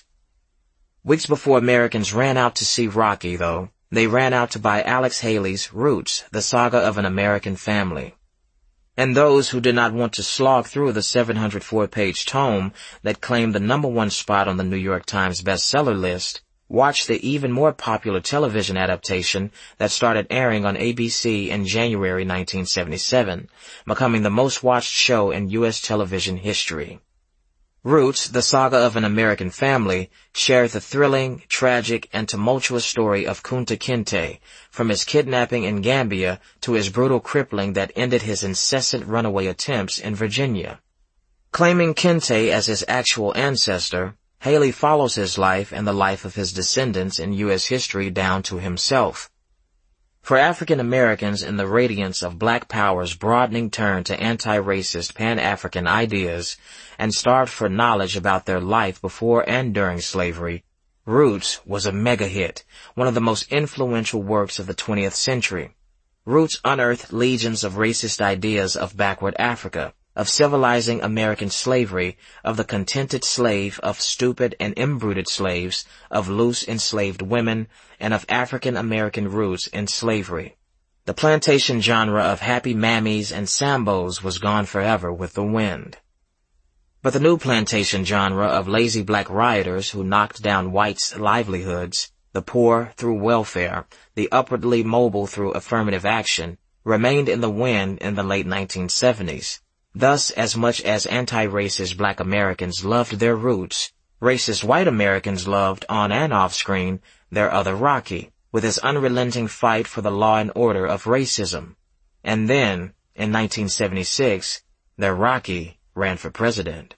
Weeks before Americans ran out to see Rocky, though, they ran out to buy Alex Haley's Roots, the Saga of an American Family. And those who did not want to slog through the 704-page tome that claimed the #1 spot on the New York Times bestseller list watched the even more popular television adaptation that started airing on ABC in January 1977, becoming the most watched show in U.S. television history. Roots, the Saga of an American Family, shared the thrilling, tragic, and tumultuous story of Kunta Kinte, from his kidnapping in Gambia to his brutal crippling that ended his incessant runaway attempts in Virginia. Claiming Kinte as his actual ancestor, Haley follows his life and the life of his descendants in U.S. history down to himself. For African Americans in the radiance of Black Power's broadening turn to anti-racist Pan-African ideas and starved for knowledge about their life before and during slavery, Roots was a mega hit, one of the most influential works of the 20th century. Roots unearthed legions of racist ideas of backward Africa, of civilizing American slavery, of the contented slave, of stupid and imbruted slaves, of loose enslaved women, and of African American roots in slavery. The plantation genre of happy mammies and sambos was gone forever with the wind. But the new plantation genre of lazy black rioters who knocked down whites' livelihoods, the poor through welfare, the upwardly mobile through affirmative action, remained in the wind in the late 1970s. Thus, as much as anti-racist black Americans loved their roots, racist white Americans loved, on and off screen, their other Rocky, with his unrelenting fight for the law and order of racism. And then, in 1976, their Rocky ran for president.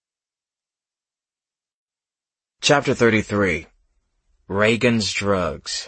Chapter 33. Reagan's Drugs.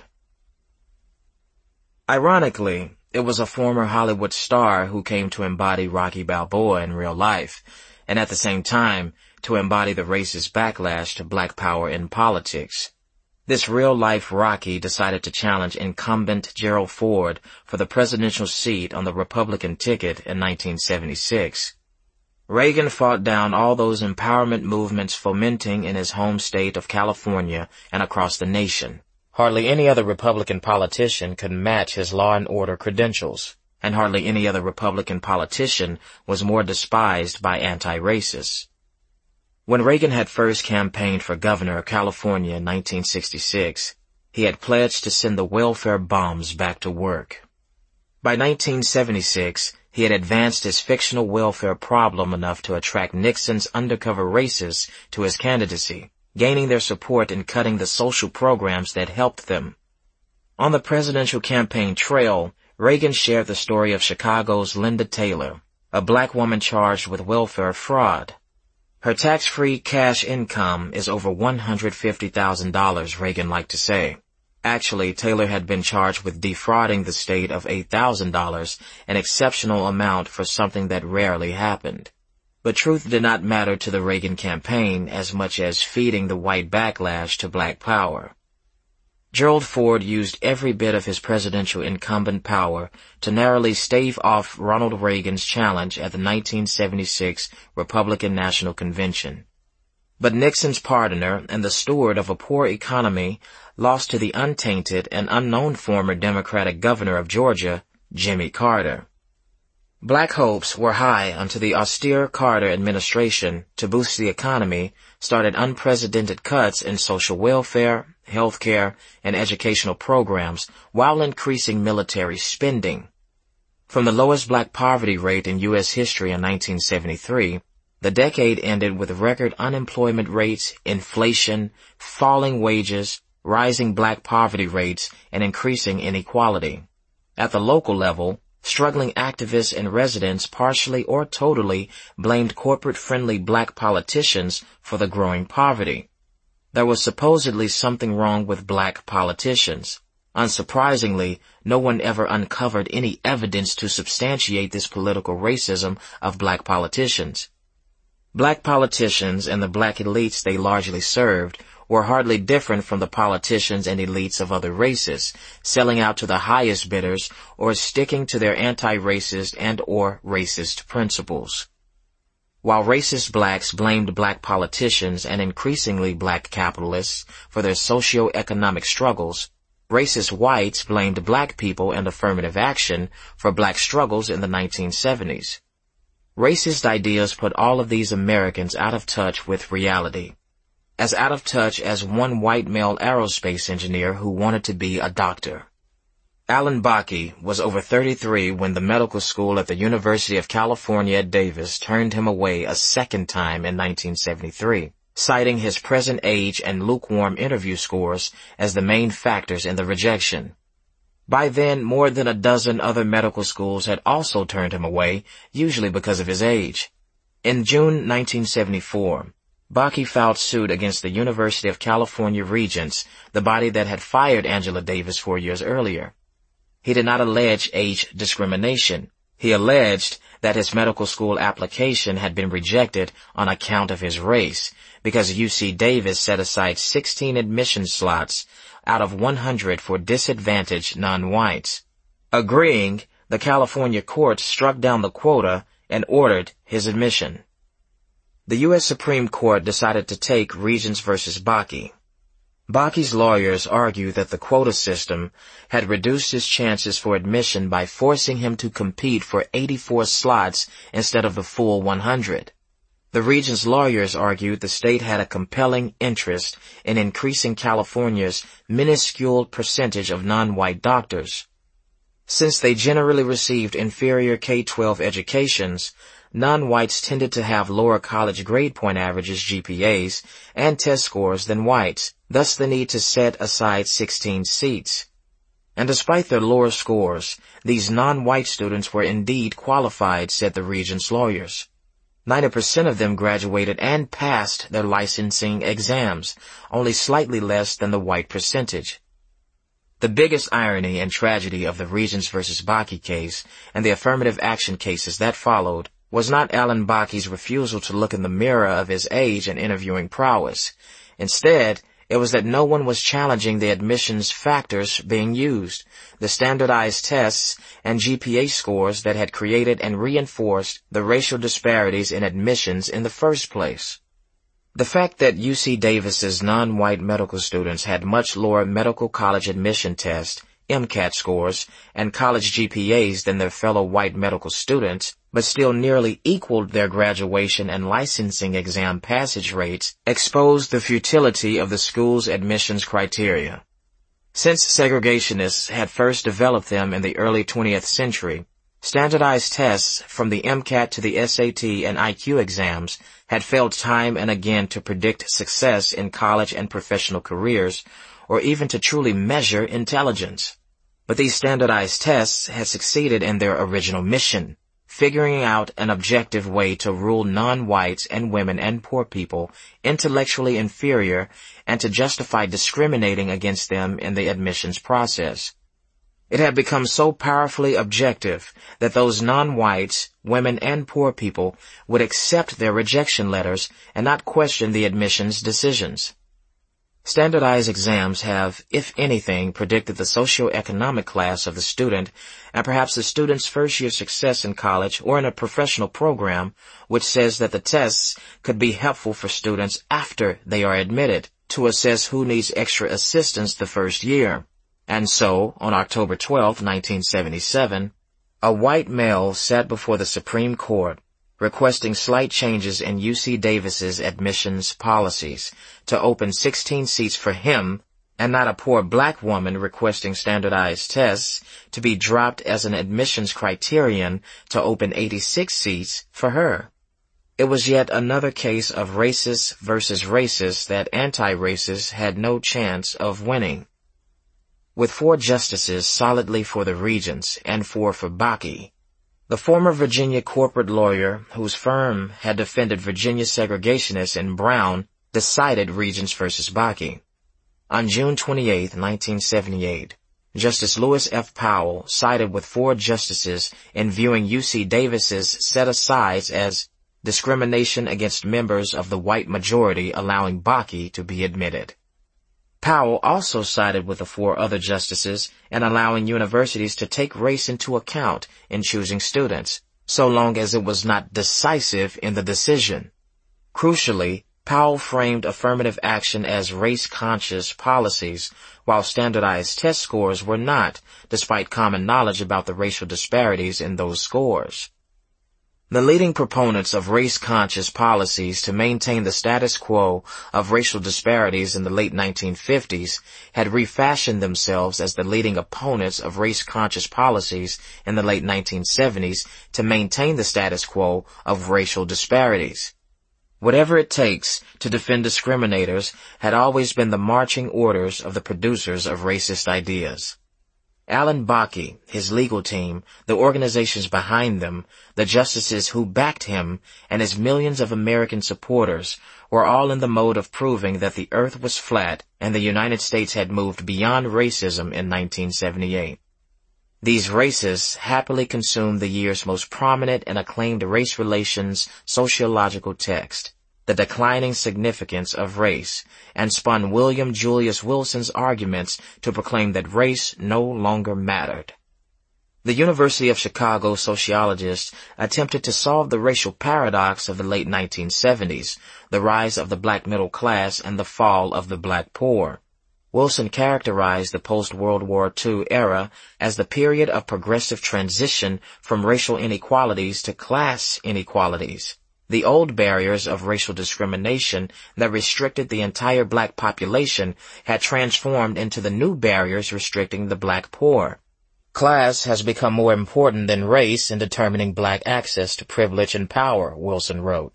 Ironically, it was a former Hollywood star who came to embody Rocky Balboa in real life, and at the same time, to embody the racist backlash to black power in politics. This real-life Rocky decided to challenge incumbent Gerald Ford for the presidential seat on the Republican ticket in 1976. Reagan fought down all those empowerment movements fomenting in his home state of California and across the nation. Hardly any other Republican politician could match his law and order credentials, and hardly any other Republican politician was more despised by anti-racists. When Reagan had first campaigned for governor of California in 1966, he had pledged to send the welfare bums back to work. By 1976, he had advanced his fictional welfare problem enough to attract Nixon's undercover racists to his candidacy, gaining their support in cutting the social programs that helped them. On the presidential campaign trail, Reagan shared the story of Chicago's Linda Taylor, a black woman charged with welfare fraud. Her tax-free cash income is over $150,000, Reagan liked to say. Actually, Taylor had been charged with defrauding the state of $8,000, an exceptional amount for something that rarely happened. But truth did not matter to the Reagan campaign as much as feeding the white backlash to black power. Gerald Ford used every bit of his presidential incumbent power to narrowly stave off Ronald Reagan's challenge at the 1976 Republican National Convention. But Nixon's pardoner and the steward of a poor economy lost to the untainted and unknown former Democratic governor of Georgia, Jimmy Carter. Black hopes were high until the austere Carter administration, to boost the economy, started unprecedented cuts in social welfare, health care, and educational programs while increasing military spending. From the lowest black poverty rate in U.S. history in 1973, the decade ended with record unemployment rates, inflation, falling wages, rising black poverty rates, and increasing inequality. At the local level, struggling activists and residents partially or totally blamed corporate-friendly black politicians for the growing poverty. There was supposedly something wrong with black politicians. Unsurprisingly, no one ever uncovered any evidence to substantiate this political racism of black politicians. Black politicians and the black elites they largely served were hardly different from the politicians and elites of other races, selling out to the highest bidders or sticking to their anti-racist and or racist principles. While racist blacks blamed black politicians and increasingly black capitalists for their socio-economic struggles, racist whites blamed black people and affirmative action for black struggles in the 1970s. Racist ideas put all of these Americans out of touch with reality. As out of touch as one white male aerospace engineer who wanted to be a doctor. Alan Bakke was over 33 when the medical school at the University of California at Davis turned him away a second time in 1973, citing his present age and lukewarm interview scores as the main factors in the rejection. By then, more than a dozen other medical schools had also turned him away, usually because of his age. In June 1974, Bakke filed suit against the University of California Regents, the body that had fired Angela Davis 4 years earlier. He did not allege age discrimination. He alleged that his medical school application had been rejected on account of his race, because UC Davis set aside 16 admission slots out of 100 for disadvantaged non-whites. Agreeing, the California court struck down the quota and ordered his admission. The U.S. Supreme Court decided to take Regents v. Bakke. Bakke's lawyers argued that the quota system had reduced his chances for admission by forcing him to compete for 84 slots instead of the full 100. The Regents' lawyers argued the state had a compelling interest in increasing California's minuscule percentage of non-white doctors. Since they generally received inferior K-12 educations, non-whites tended to have lower college grade point averages GPAs and test scores than whites, thus the need to set aside 16 seats. And despite their lower scores, these non-white students were indeed qualified, said the Regents' lawyers. 90% of them graduated and passed their licensing exams, only slightly less than the white percentage. The biggest irony and tragedy of the Regents v. Bakke case and the affirmative action cases that followed was not Alan Bakke's refusal to look in the mirror of his age and interviewing prowess. Instead, it was that no one was challenging the admissions factors being used, the standardized tests and GPA scores that had created and reinforced the racial disparities in admissions in the first place. The fact that UC Davis's non-white medical students had much lower medical college admission test, MCAT scores, and college GPAs than their fellow white medical students, but still nearly equaled their graduation and licensing exam passage rates, exposed the futility of the school's admissions criteria. Since segregationists had first developed them in the early 20th century, standardized tests from the MCAT to the SAT and IQ exams had failed time and again to predict success in college and professional careers, or even to truly measure intelligence. But these standardized tests had succeeded in their original mission, figuring out an objective way to rule non-whites and women and poor people intellectually inferior and to justify discriminating against them in the admissions process. It had become so powerfully objective that those non-whites, women, and poor people would accept their rejection letters and not question the admissions decisions. Standardized exams have, if anything, predicted the socioeconomic class of the student and perhaps the student's first-year success in college or in a professional program, which says that the tests could be helpful for students after they are admitted to assess who needs extra assistance the first year. And so, on October 12, 1977, a white male sat before the Supreme Court requesting slight changes in UC Davis's admissions policies to open 16 seats for him, and not a poor black woman requesting standardized tests to be dropped as an admissions criterion to open 86 seats for her. It was yet another case of racists versus racists that anti-racists had no chance of winning. With 4 justices solidly for the Regents and 4 for Bakke, the former Virginia corporate lawyer whose firm had defended Virginia segregationists in Brown decided Regents versus Bakke. On June 28, 1978, Justice Lewis F. Powell sided with 4 justices in viewing UC Davis's set-asides as discrimination against members of the white majority, allowing Bakke to be admitted. Powell also sided with the 4 other justices in allowing universities to take race into account in choosing students, so long as it was not decisive in the decision. Crucially, Powell framed affirmative action as race-conscious policies, while standardized test scores were not, despite common knowledge about the racial disparities in those scores. The leading proponents of race-conscious policies to maintain the status quo of racial disparities in the late 1950s had refashioned themselves as the leading opponents of race-conscious policies in the late 1970s to maintain the status quo of racial disparities. Whatever it takes to defend discriminators had always been the marching orders of the producers of racist ideas. Alan Bakke, his legal team, the organizations behind them, the justices who backed him, and his millions of American supporters were all in the mode of proving that the earth was flat and the United States had moved beyond racism in 1978. These racists happily consumed the year's most prominent and acclaimed race relations sociological text, The Declining Significance of Race, and spun William Julius Wilson's arguments to proclaim that race no longer mattered. The University of Chicago sociologists attempted to solve the racial paradox of the late 1970s, the rise of the black middle class and the fall of the black poor. Wilson characterized the post-World War II era as the period of progressive transition from racial inequalities to class inequalities. The old barriers of racial discrimination that restricted the entire black population had transformed into the new barriers restricting the black poor. Class has become more important than race in determining black access to privilege and power, Wilson wrote.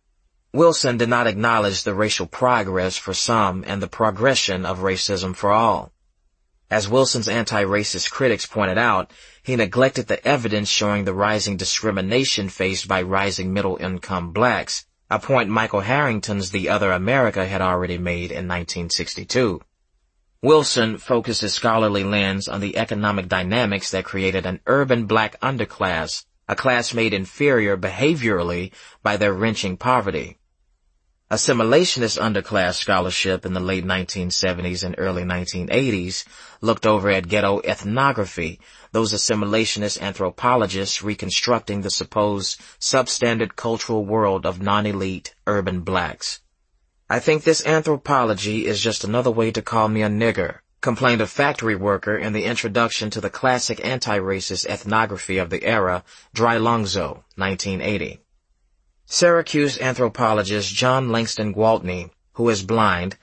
Wilson did not acknowledge the racial progress for some and the progression of racism for all. As Wilson's anti-racist critics pointed out, he neglected the evidence showing the rising discrimination faced by rising middle-income blacks, a point Michael Harrington's The Other America had already made in 1962. Wilson focused his scholarly lens on the economic dynamics that created an urban black underclass, a class made inferior behaviorally by their wrenching poverty. Assimilationist underclass scholarship in the late 1970s and early 1980s looked over at ghetto ethnography, those assimilationist anthropologists reconstructing the supposed substandard cultural world of non-elite urban blacks. "I think this anthropology is just another way to call me a nigger," complained a factory worker in the introduction to the classic anti-racist ethnography of the era, Dry Longzo, 1980. Syracuse anthropologist John Langston Gwaltney, who is blind,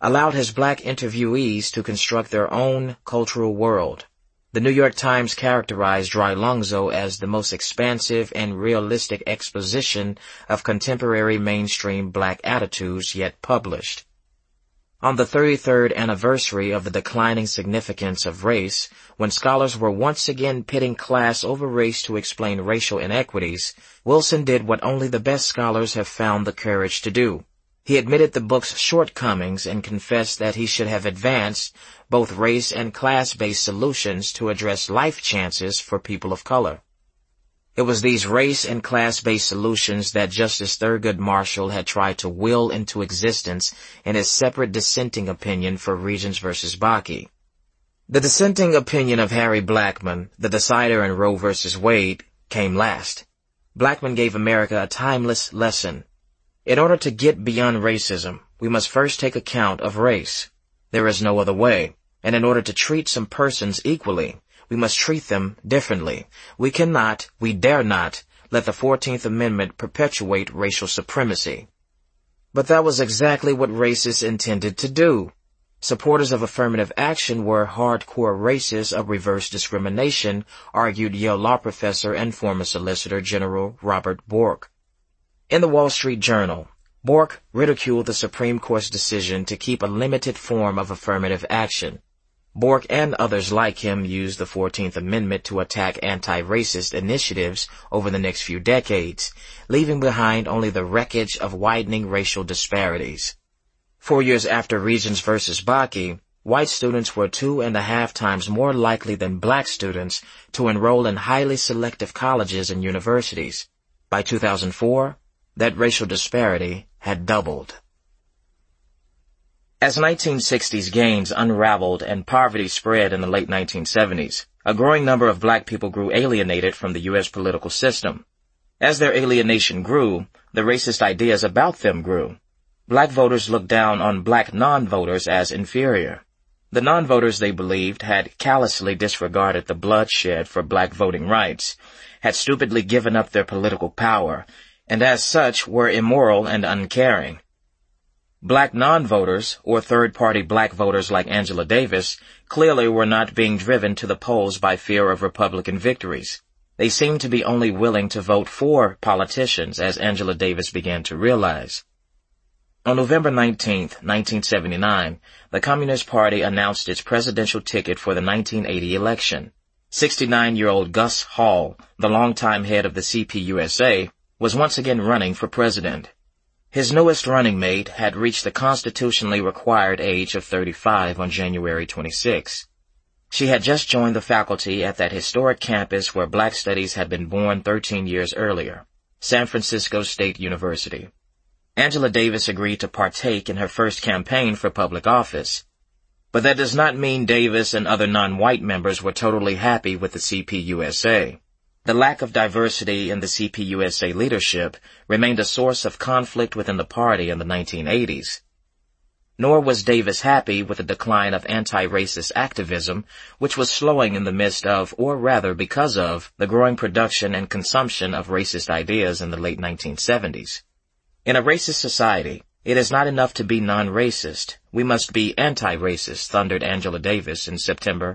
allowed his black interviewees to construct their own cultural world. The New York Times characterized Dry Lungzo as the most expansive and realistic exposition of contemporary mainstream black attitudes yet published. On the 33rd anniversary of the declining significance of race, when scholars were once again pitting class over race to explain racial inequities, Wilson did what only the best scholars have found the courage to do. He admitted the book's shortcomings and confessed that he should have advanced both race and class-based solutions to address life chances for people of color. It was these race and class-based solutions that Justice Thurgood Marshall had tried to will into existence in his separate dissenting opinion for Regents v. Bakke. The dissenting opinion of Harry Blackmun, the decider in Roe v. Wade, came last. Blackmun gave America a timeless lesson. In order to get beyond racism, we must first take account of race. There is no other way, and in order to treat some persons equally, we must treat them differently. We cannot, we dare not, let the 14th Amendment perpetuate racial supremacy. But that was exactly what racists intended to do. Supporters of affirmative action were hardcore racists of reverse discrimination, argued Yale law professor and former Solicitor General Robert Bork. In the Wall Street Journal, Bork ridiculed the Supreme Court's decision to keep a limited form of affirmative action. Bork and others like him used the 14th Amendment to attack anti-racist initiatives over the next few decades, leaving behind only the wreckage of widening racial disparities. 4 years after Regents v. Bakke, white students were 2.5 times more likely than black students to enroll in highly selective colleges and universities. By 2004, that racial disparity had doubled. As 1960s gains unraveled and poverty spread in the late 1970s, a growing number of black people grew alienated from the U.S. political system. As their alienation grew, the racist ideas about them grew. Black voters looked down on black non-voters as inferior. The non-voters, they believed, had callously disregarded the bloodshed for black voting rights, had stupidly given up their political power, and as such were immoral and uncaring. Black non-voters, or third-party black voters like Angela Davis, clearly were not being driven to the polls by fear of Republican victories. They seemed to be only willing to vote for politicians, as Angela Davis began to realize. On November 19, 1979, the Communist Party announced its presidential ticket for the 1980 election. 69-year-old Gus Hall, the longtime head of the CPUSA, was once again running for president. His newest running mate had reached the constitutionally required age of 35 on January 26. She had just joined the faculty at that historic campus where black studies had been born 13 years earlier, San Francisco State University. Angela Davis agreed to partake in her first campaign for public office. But that does not mean Davis and other non-white members were totally happy with the CPUSA. The lack of diversity in the CPUSA leadership remained a source of conflict within the party in the 1980s. Nor was Davis happy with the decline of anti-racist activism, which was slowing in the midst of, or rather because of, the growing production and consumption of racist ideas in the late 1970s. In a racist society, it is not enough to be non-racist. We must be anti-racist, thundered Angela Davis in September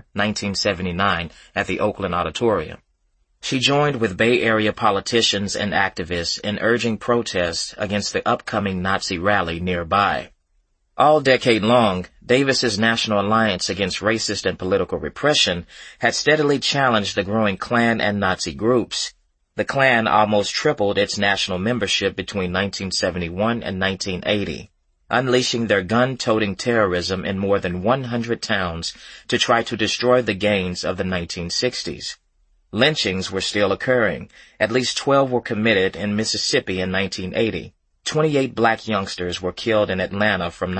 1979 at the Oakland Auditorium. She joined with Bay Area politicians and activists in urging protests against the upcoming Nazi rally nearby. All decade long, Davis's National Alliance Against Racist and Political Repression had steadily challenged the growing Klan and Nazi groups. The Klan almost tripled its national membership between 1971 and 1980, unleashing their gun-toting terrorism in more than 100 towns to try to destroy the gains of the 1960s. Lynchings were still occurring. At least 12 were committed in Mississippi in 1980. 28 black youngsters were killed in Atlanta from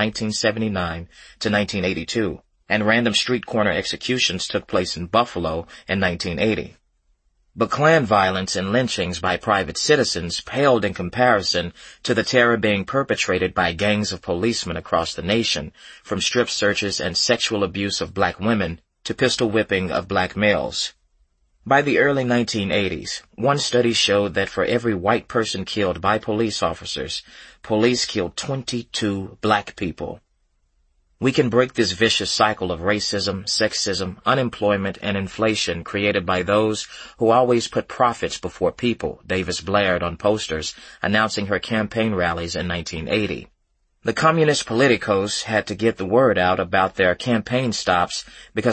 1979 to 1982, and random street corner executions took place in Buffalo in 1980. But Klan violence and lynchings by private citizens paled in comparison to the terror being perpetrated by gangs of policemen across the nation, from strip searches and sexual abuse of black women to pistol whipping of black males. By the early 1980s, one study showed that for every white person killed by police officers, police killed 22 black people. We can break this vicious cycle of racism, sexism, unemployment, and inflation created by those who always put profits before people, Davis blared on posters announcing her campaign rallies in 1980. The communist politicos had to get the word out about their campaign stops because